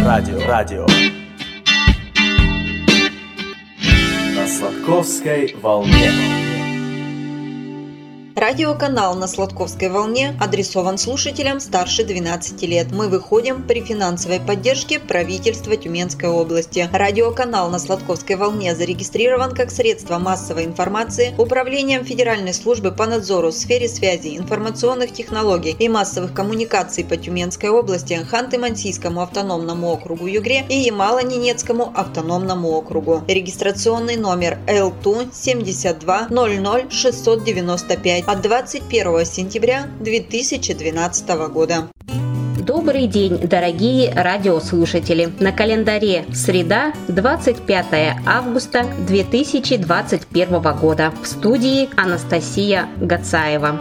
Радио. На Сладковской волне. Радиоканал на Сладковской волне адресован слушателям старше 12 лет. Мы выходим при финансовой поддержке правительства Тюменской области. Радиоканал на Сладковской волне зарегистрирован как средство массовой информации Управлением Федеральной службы по надзору в сфере связи, информационных технологий и массовых коммуникаций по Тюменской области, Ханты-Мансийскому автономному округу Югре и Ямало-Ненецкому автономному округу. Регистрационный номер ЛТУ 72 00 695 от 21 сентября 2012 года. Добрый день, дорогие радиослушатели! На календаре среда, 25 августа 2021 года. В студии Анастасия Гацаева.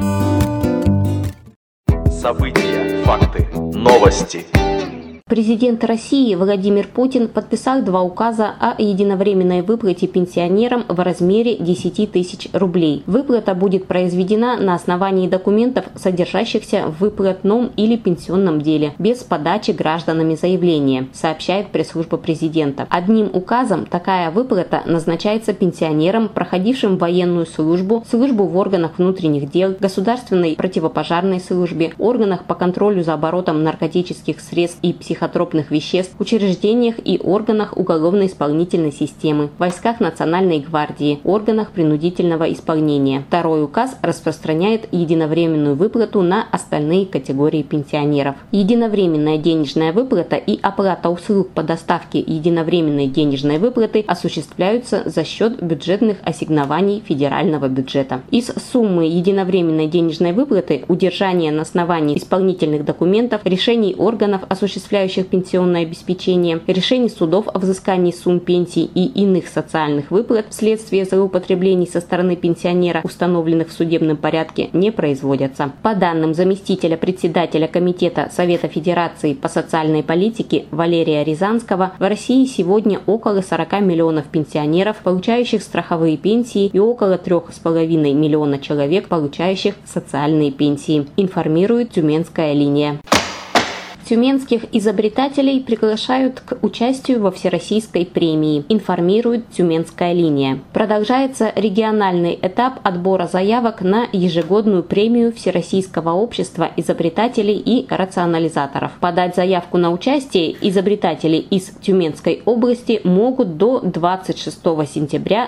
События, факты, новости. Президент России Владимир Путин подписал 2 указа о единовременной выплате пенсионерам в размере 10 тысяч рублей. Выплата будет произведена на основании документов, содержащихся в выплатном или пенсионном деле, без подачи гражданами заявления, сообщает пресс-служба президента. Одним указом такая выплата назначается пенсионерам, проходившим военную службу в органах внутренних дел, государственной противопожарной службе, органах по контролю за оборотом наркотических средств и психотропных веществ, учреждениях и органах уголовно-исполнительной системы, войсках Национальной гвардии, органах принудительного исполнения. Второй указ распространяет единовременную выплату на остальные категории пенсионеров. Единовременная денежная выплата и оплата услуг по доставке единовременной денежной выплаты осуществляются за счет бюджетных ассигнований федерального бюджета. Из суммы единовременной денежной выплаты удержание на основании исполнительных документов, решений органов, осуществляющих пенсионное обеспечение, решений судов о взыскании сумм пенсий и иных социальных выплат вследствие злоупотреблений со стороны пенсионера, установленных в судебном порядке, не производятся. По данным заместителя председателя Комитета Совета Федерации по социальной политике Валерия Рязанского, в России сегодня около 40 миллионов пенсионеров, получающих страховые пенсии, и около 3,5 миллиона человек, получающих социальные пенсии, информирует Тюменская линия. Тюменских изобретателей приглашают к участию во Всероссийской премии, информирует Тюменская линия. Продолжается региональный этап отбора заявок на ежегодную премию Всероссийского общества изобретателей и рационализаторов. Подать заявку на участие изобретатели из Тюменской области могут до 26 сентября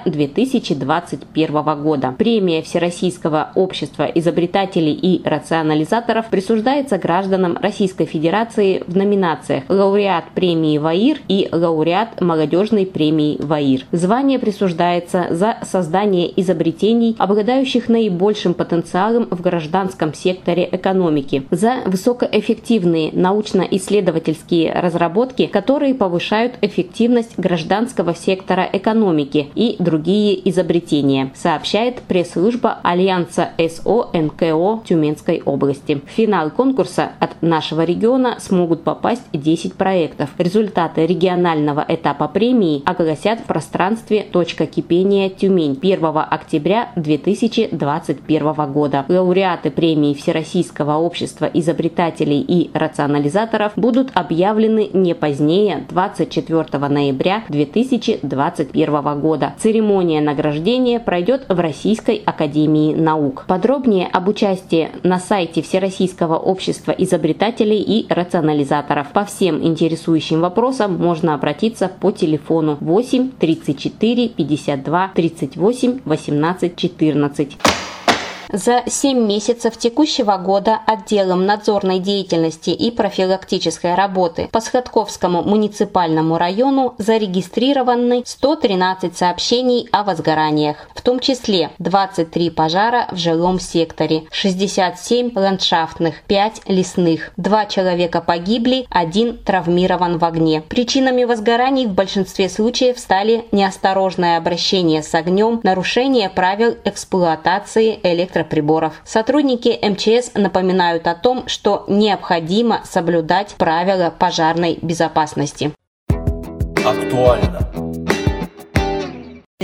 2021 года. Премия Всероссийского общества изобретателей и рационализаторов присуждается гражданам Российской Федерации в номинациях лауреат премии ВАИР и лауреат молодежной премии ВАИР. Звание присуждается за создание изобретений, обладающих наибольшим потенциалом в гражданском секторе экономики, за высокоэффективные научно-исследовательские разработки, которые повышают эффективность гражданского сектора экономики, и другие изобретения, сообщает пресс-служба Альянса СО НКО Тюменской области. В финал конкурса от нашего региона смогут попасть 10 проектов. Результаты регионального этапа премии огласят в пространстве «Точка кипения Тюмень» 1 октября 2021 года. Лауреаты премии Всероссийского общества изобретателей и рационализаторов будут объявлены не позднее 24 ноября 2021 года. Церемония награждения пройдет в Российской академии наук. Подробнее об участии на сайте Всероссийского общества изобретателей и рационализаторов. По всем интересующим вопросам можно обратиться по телефону 8 34 52 38 18 14. За 7 месяцев текущего года отделом надзорной деятельности и профилактической работы по Сходковскому муниципальному району зарегистрированы 113 сообщений о возгораниях, в том числе 23 пожара в жилом секторе, 67 ландшафтных, 5 лесных, 2 человека погибли, 1 травмирован в огне. Причинами возгораний в большинстве случаев стали неосторожное обращение с огнем, нарушение правил эксплуатации электроприборов. Сотрудники МЧС напоминают о том, что необходимо соблюдать правила пожарной безопасности. Актуально.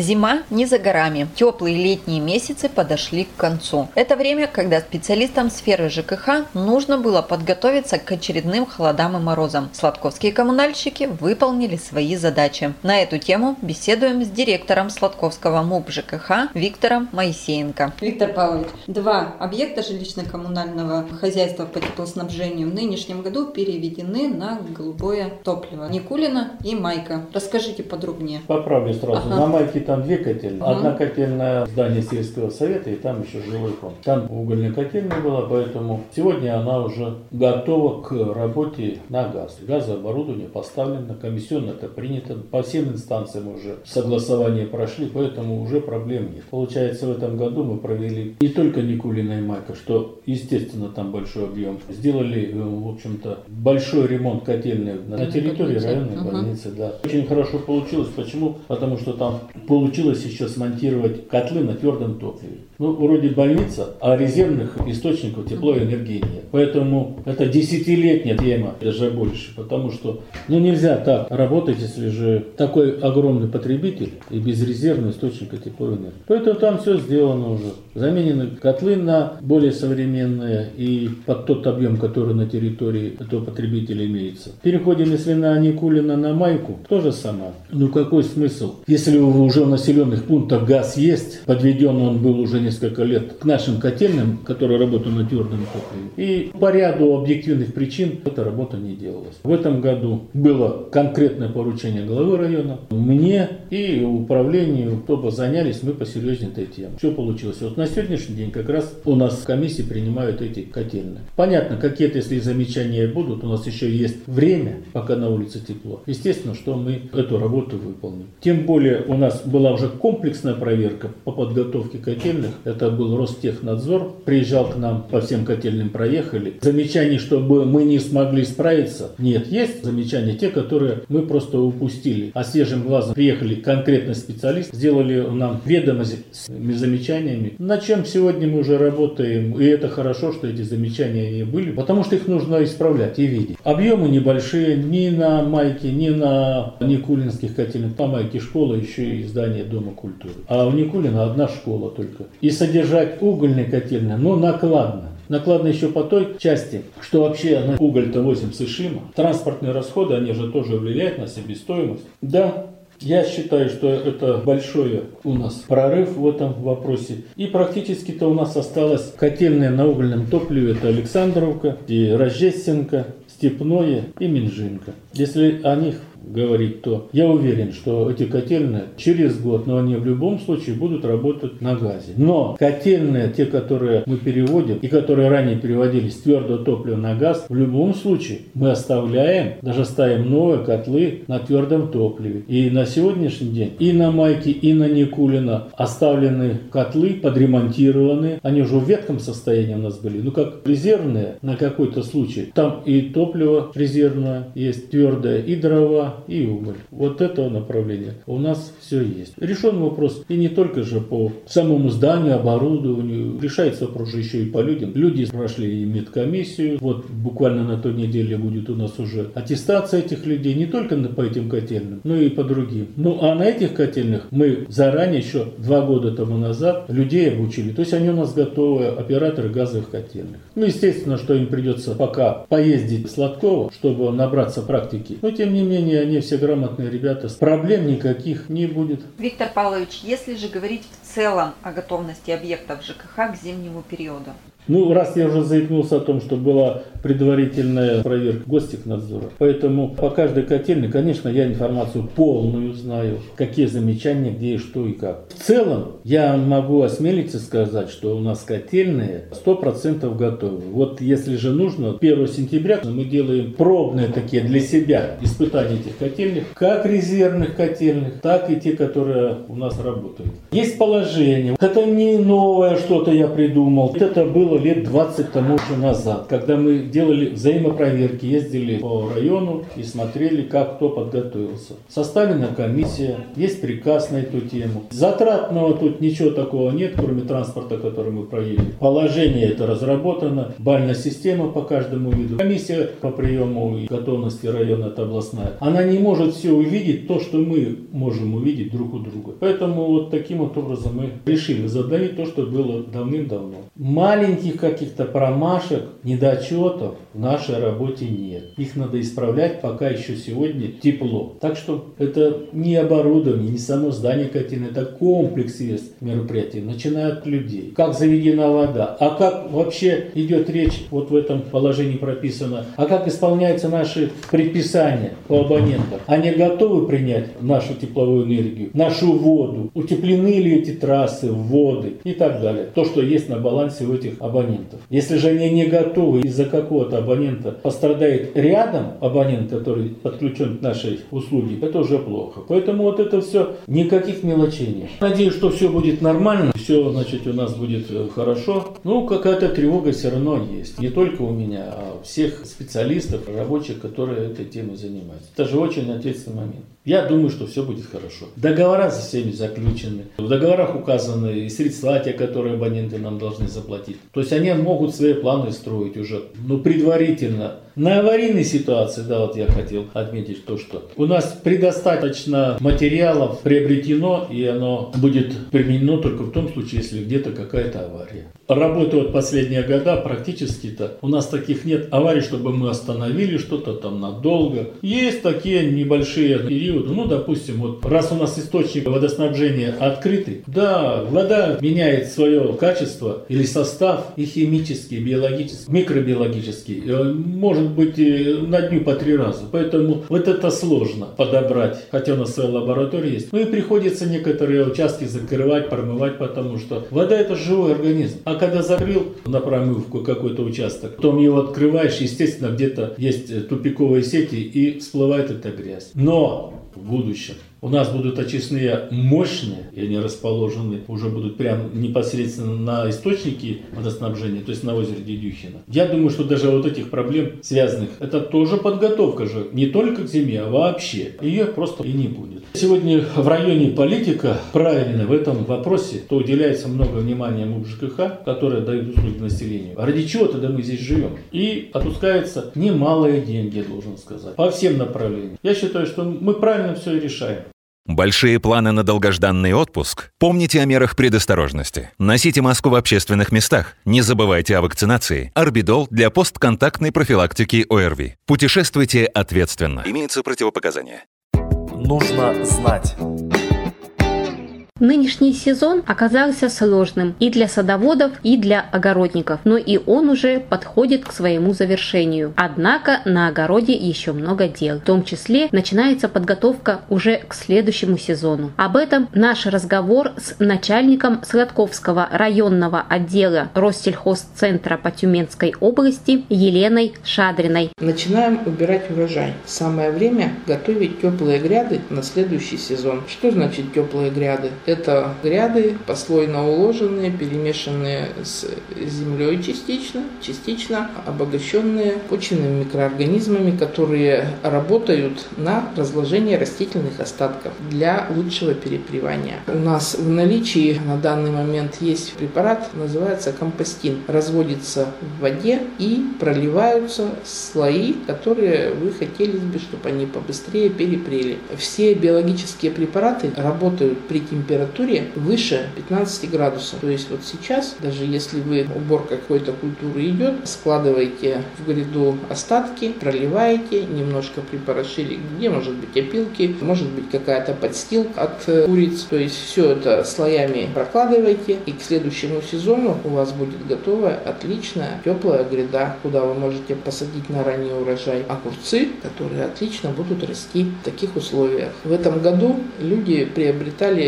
Зима не за горами. Теплые летние месяцы подошли к концу. Это время, когда специалистам сферы ЖКХ нужно было подготовиться к очередным холодам и морозам. Сладковские коммунальщики выполнили свои задачи. На эту тему беседуем с директором Сладковского МУП ЖКХ Виктором Моисеенко. Виктор Павлович, 2 объекта жилищно-коммунального хозяйства по теплоснабжению в нынешнем году переведены на голубое топливо. Никулина и Майка. Расскажите подробнее. Поправлю сразу. На Майке там 2 котельные. Одна котельная в здании сельского совета, и там еще жилой фонд. Там угольная котельная была, поэтому сегодня она уже готова к работе на газ. Газооборудование поставлено, комиссионно это принято. По всем инстанциям уже согласование прошли, поэтому уже проблем нет. Получается, в этом году мы провели не только Никулина и Майка, что, естественно, там большой объем. Сделали, в общем-то, большой ремонт котельной на территории районной больницы. Да. Очень хорошо получилось. Почему? Потому что там получилось еще смонтировать котлы на твердом топливе. Ну, вроде больница, а резервных источников тепло и энергии нет. Поэтому это десятилетняя тема, даже больше. Потому что нельзя так работать, если же такой огромный потребитель и без резервного источника тепло и энергии. Поэтому там все сделано уже. Заменены котлы на более современные и под тот объем, который на территории этого потребителя имеется. Переходим, если на Никулина, на Майку, то же самое. Какой смысл? Если уже в населенных пунктах газ есть, подведен он был уже несколько лет к нашим котельным, которые работают на твердом топливе. И по ряду объективных причин эта работа не делалась. В этом году было конкретное поручение главы района, мне и управлению, чтобы занялись мы посерьезнее этой темой. Что получилось? Вот на сегодняшний день как раз у нас в комиссии принимают эти котельные. Понятно, какие-то, если замечания будут, у нас еще есть время, пока на улице тепло. Естественно, что мы эту работу выполним. Тем более у нас была уже комплексная проверка по подготовке котельных. Это был Ростехнадзор. Приезжал к нам, по всем котельным проехали. Замечаний, чтобы мы не смогли справиться, нет. Есть замечания, те, которые мы просто упустили. А свежим глазом приехали конкретно специалисты, сделали нам ведомость с замечаниями, на чем сегодня мы уже работаем. И это хорошо, что эти замечания не были, потому что их нужно исправлять и видеть. Объемы небольшие ни на Майке, ни на Никулинских котельных. По Майке школа, еще и здание Дома культуры. А у Никулина одна школа только. И содержать угольные котельные, накладно. Накладно еще по той части, что вообще на уголь-то возим с Ишима. Транспортные расходы, они же тоже влияют на себестоимость. Да, я считаю, что это большой у нас прорыв в этом вопросе. И практически-то у нас осталось котельные на угольном топливе. Это Александровка, и Рождественка, Степное и Минжинка. Если о них говорить, то я уверен, что эти котельные через год, но они в любом случае будут работать на газе. Но котельные, те, которые мы переводим и которые ранее переводились с твердого топлива на газ, в любом случае мы оставляем, даже ставим новые котлы на твердом топливе. И на сегодняшний день и на Майке, и на Никулина оставлены котлы, подремонтированы. Они уже в ветхом состоянии у нас были, как резервные на какой-то случай. Там и топливо резервное есть, твердое, и дрова, и уголь. Вот это направление у нас все есть. Решен вопрос и не только же по самому зданию, оборудованию. Решается вопрос же еще и по людям. Люди прошли и медкомиссию. Вот буквально на той неделе будет у нас уже аттестация этих людей. Не только по этим котельным, но и по другим. А на этих котельных мы заранее, еще 2 года тому назад, людей обучили. То есть они у нас готовы, операторы газовых котельных. Естественно, что им придется пока поездить в Сладково, чтобы набраться практики. Но тем не менее, они все грамотные ребята, проблем никаких не будет. Виктор Павлович, если же говорить в целом о готовности объектов ЖКХ к зимнему периоду? Раз я уже заикнулся о том, что была предварительная проверка Гостехнадзора, поэтому по каждой котельной, конечно, я информацию полную знаю, какие замечания, где и что и как. В целом, я могу осмелиться сказать, что у нас котельные 100% готовы. Вот если же нужно, 1 сентября мы делаем пробные такие для себя испытания этих котельных, как резервных котельных, так и те, которые у нас работают. Есть положение. Это не новое что-то я придумал. Это было было лет 20 тому же назад, когда мы делали взаимопроверки, ездили по району и смотрели, как кто подготовился. Составлена комиссия, есть приказ на эту тему. Затратного тут ничего такого нет, кроме транспорта, который мы проедем. Положение это разработано, бальная система по каждому виду. Комиссия по приему и готовности района, это областная. Она не может все увидеть, то, что мы можем увидеть друг у друга. Поэтому вот таким вот образом мы решили возобновить то, что было давным-давно. Маленьких каких-то промашек, недочетов в нашей работе нет. Их надо исправлять, пока еще сегодня тепло. Так что это не оборудование, не само здание котельное, это комплекс мероприятий, начиная от людей. Как заведена вода, а как вообще идет речь, вот в этом положении прописано, а как исполняются наши предписания по абонентам. Они готовы принять нашу тепловую энергию, нашу воду, утеплены ли эти трассы, воды и так далее. То, что есть на балансе у этих абонентов. Если же они не готовы, из-за какого-то абонента пострадает рядом абонент, который подключен к нашей услуге, это уже плохо. Поэтому вот это все, никаких мелочей. Надеюсь, что все будет нормально, все, значит, у нас будет хорошо. Ну, какая-то тревога все равно есть. Не только у меня, а у всех специалистов, рабочих, которые этой темой занимаются. Это же очень ответственный момент. Я думаю, что все будет хорошо. Договора со всеми заключены. В договорах указаны и средства, те, которые абоненты нам должны заплатить. То есть они могут свои планы строить уже, но предварительно. На аварийной ситуации, да, вот я хотел отметить то, что у нас предостаточно материалов приобретено, и оно будет применено только в том случае, если где-то какая-то авария. Работаю вот последние года, практически-то у нас таких нет аварий, чтобы мы остановили что-то там надолго. Есть такие небольшие периоды, ну, допустим, вот раз у нас источник водоснабжения открытый, да, вода меняет свое качество или состав, и химический, и биологический, микробиологический, может быть на дню по 3 раза. Поэтому вот это сложно подобрать, хотя у нас своя лаборатория есть. Ну и приходится некоторые участки закрывать, промывать, потому что вода это живой организм. А когда закрыл на промывку какой-то участок, потом его открываешь, естественно, где-то есть тупиковые сети и всплывает эта грязь. Но в будущем у нас будут очистные мощные, и они расположены, уже будут прям непосредственно на источнике водоснабжения, то есть на озере Дедюхино. Я думаю, что даже вот этих проблем связанных, это тоже подготовка же, не только к зиме, а вообще. Ее просто и не будет. Сегодня в районе политика правильно в этом вопросе, то уделяется много внимания МУП ЖКХ, которые дают услуги населению. А ради чего тогда мы здесь живем? И отпускаются немалые деньги, я должен сказать, по всем направлениям. Я считаю, что мы правильно все и решаем. Большие планы на долгожданный отпуск? Помните о мерах предосторожности. Носите маску в общественных местах. Не забывайте о вакцинации. Орбидол для постконтактной профилактики ОРВИ. Путешествуйте ответственно. Имеются противопоказания. Нужно знать. Нынешний сезон оказался сложным и для садоводов, и для огородников, но и он уже подходит к своему завершению. Однако на огороде еще много дел, в том числе начинается подготовка уже к следующему сезону. Об этом наш разговор с начальником Сладковского районного отдела Россельхозцентра по Тюменской области Еленой Шадриной. Начинаем убирать урожай. Самое время готовить теплые гряды на следующий сезон. Что значит теплые гряды? Это гряды послойно уложенные, перемешанные с землей частично обогащенные почвенными микроорганизмами, которые работают на разложение растительных остатков для лучшего перепревания. У нас в наличии на данный момент есть препарат, называется компостин. Разводится в воде и проливаются слои, которые вы хотели бы, чтобы они побыстрее перепрели. Все биологические препараты работают при температуре выше 15 градусов. То есть вот сейчас, даже если вы уборка какой-то культуры идет, складываете в гряду остатки, проливаете, немножко припорошили, где может быть опилки, может быть какая-то подстилка от куриц. То есть все это слоями прокладываете, и к следующему сезону у вас будет готовая отличная теплая гряда, куда вы можете посадить на ранний урожай огурцы, которые отлично будут расти в таких условиях. В этом году люди приобретали препараты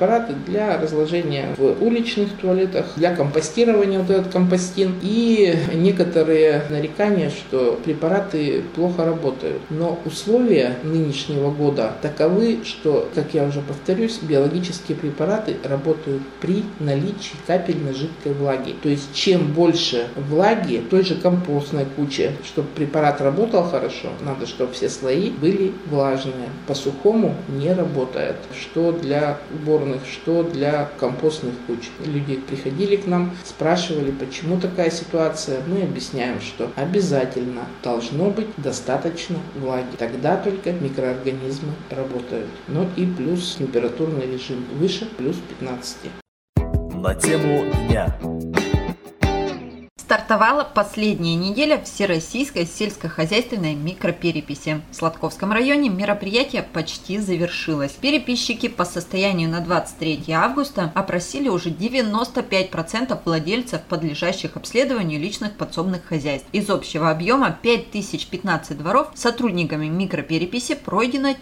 препараты для разложения в уличных туалетах, для компостирования, вот этот компостин. И некоторые нарекания, что препараты плохо работают. Но условия нынешнего года таковы, что, как я уже повторюсь, биологические препараты работают при наличии капельно-жидкой влаги. То есть чем больше влаги, той же компостной кучи, чтобы препарат работал хорошо, надо, чтобы все слои были влажные. По сухому не работает. Что для уборных, что для компостных куч. Люди приходили к нам, спрашивали, почему такая ситуация. Мы объясняем, что обязательно должно быть достаточно влаги. Тогда только микроорганизмы работают. Ну и плюс температурный режим выше плюс 15. На тему дня. Стартовала последняя неделя Всероссийской сельскохозяйственной микропереписи. В Сладковском районе мероприятие почти завершилось. Переписчики по состоянию на 23 августа опросили уже 95% владельцев, подлежащих обследованию личных подсобных хозяйств. Из общего объема 5015 дворов сотрудниками микропереписи пройдено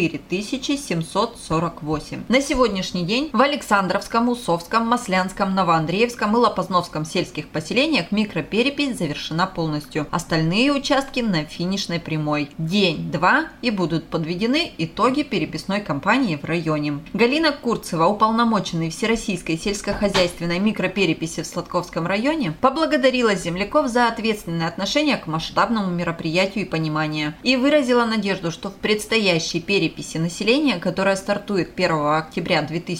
4748. На сегодняшний день в Александровском, Усовском, Маслянском, Новоандреевском и Лопозновском сельских поселениях микроперепись завершена полностью. Остальные участки на финишной прямой. День-два и будут подведены итоги переписной кампании в районе. Галина Курцева, уполномоченный Всероссийской сельскохозяйственной микропереписи в Сладковском районе, поблагодарила земляков за ответственное отношение к масштабному мероприятию и понимание. И выразила надежду, что в предстоящей переписи населения, которая стартует 1 октября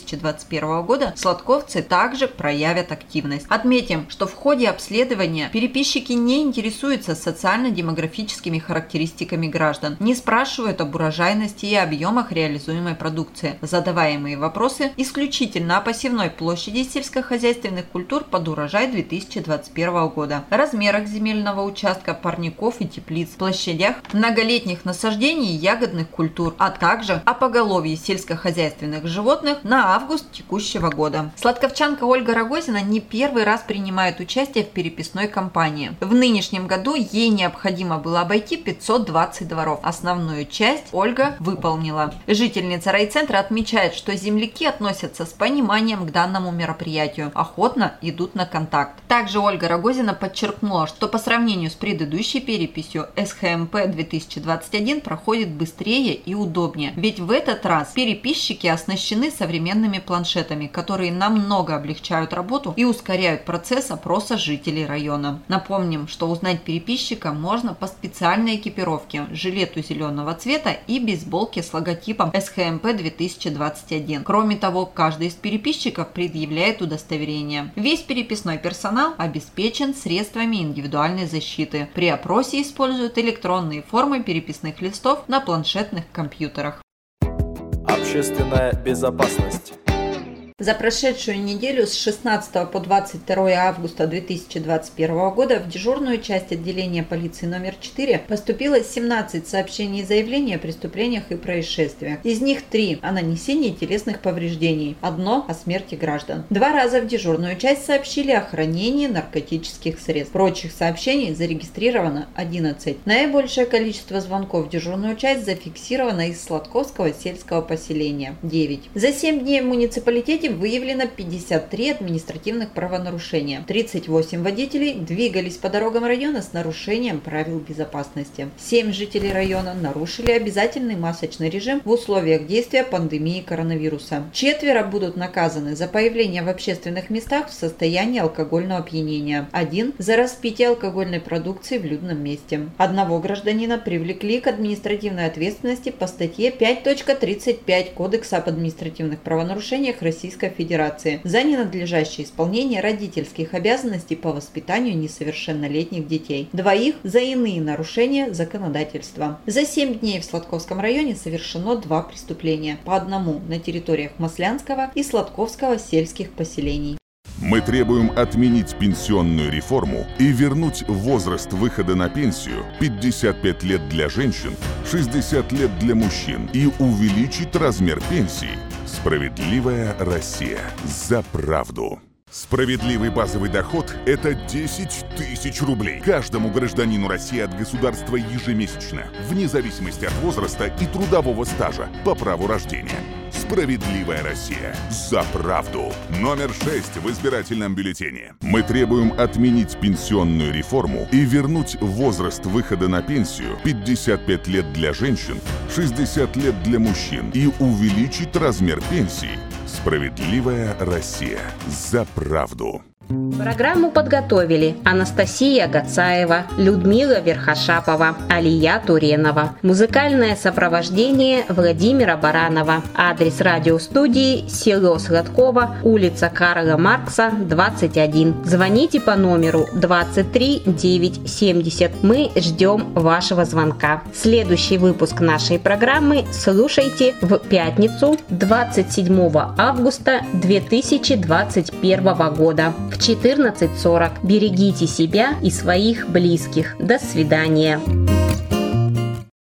2021 года, сладковцы также проявят активность. Отметим, что в ходе обследования переписчики не интересуются социально-демографическими характеристиками граждан, не спрашивают об урожайности и объемах реализуемой продукции. Задаваемые вопросы исключительно о посевной площади сельскохозяйственных культур под урожай 2021 года, размерах земельного участка, парников и теплиц, площадях многолетних насаждений и ягодных культур, а также о поголовье сельскохозяйственных животных на август текущего года. Сладковчанка Ольга Рогозина не первый раз принимает участие в переписной кампании. В нынешнем году ей необходимо было обойти 520 дворов. Основную часть Ольга выполнила. Жительница райцентра отмечает, что земляки относятся с пониманием к данному мероприятию, охотно идут на контакт. Также Ольга Рогозина подчеркнула, что по сравнению с предыдущей переписью СХМП 2021 проходит быстрее и удобнее. Ведь в этот раз переписчики оснащены современными планшетами, которые намного облегчают работу и ускоряют процесс опроса жителей района. Напомним, что узнать переписчика можно по специальной экипировке, жилету зеленого цвета и бейсболке с логотипом СХМП 2021. Кроме того, каждый из переписчиков предъявляет удостоверение. Весь переписной персонал обеспечен средствами индивидуальной защиты. При опросе используют электронные формы переписных листов на планшетных компьютерах. Общественная безопасность. За прошедшую неделю с 16 по 22 августа 2021 года в дежурную часть отделения полиции номер 4 поступило 17 сообщений и заявлений о преступлениях и происшествиях. Из них 3 о нанесении телесных повреждений, 1 о смерти граждан. 2 раза в дежурную часть сообщили о хранении наркотических средств. Прочих сообщений зарегистрировано 11. Наибольшее количество звонков в дежурную часть зафиксировано из Сладковского сельского поселения – 9. За 7 дней в муниципалитете выявлено 53 административных правонарушения. 38 водителей двигались по дорогам района с нарушением правил безопасности. 7 жителей района нарушили обязательный масочный режим в условиях действия пандемии коронавируса. 4 будут наказаны за появление в общественных местах в состоянии алкогольного опьянения. 1 за распитие алкогольной продукции в людном месте. 1 гражданина привлекли к административной ответственности по статье 5.35 Кодекса об административных правонарушениях Российской Федерации за ненадлежащее исполнение родительских обязанностей по воспитанию несовершеннолетних детей. 2 за иные нарушения законодательства. За 7 дней в Сладковском районе совершено 2 преступления, по 1 на территориях Маслянского и Сладковского сельских поселений. Мы требуем отменить пенсионную реформу и вернуть возраст выхода на пенсию 55 лет для женщин, 60 лет для мужчин и увеличить размер пенсии. Справедливая Россия. За правду. Справедливый базовый доход – это 10 тысяч рублей каждому гражданину России от государства ежемесячно, вне зависимости от возраста и трудового стажа по праву рождения. Справедливая Россия. За правду. Номер 6 в избирательном бюллетене. Мы требуем отменить пенсионную реформу и вернуть возраст выхода на пенсию 55 лет для женщин, 60 лет для мужчин и увеличить размер пенсий. Справедливая Россия. За правду. Программу подготовили Анастасия Гацаева, Людмила Верхошапова, Алия Туренова. Музыкальное сопровождение Владимира Баранова. Адрес радиостудии: село Сладково, улица Карла Маркса, 21. Звоните по номеру 23 970. Мы ждем вашего звонка. Следующий выпуск нашей программы слушайте в пятницу 27 августа 2021 года в 14:40. Берегите себя и своих близких. До свидания.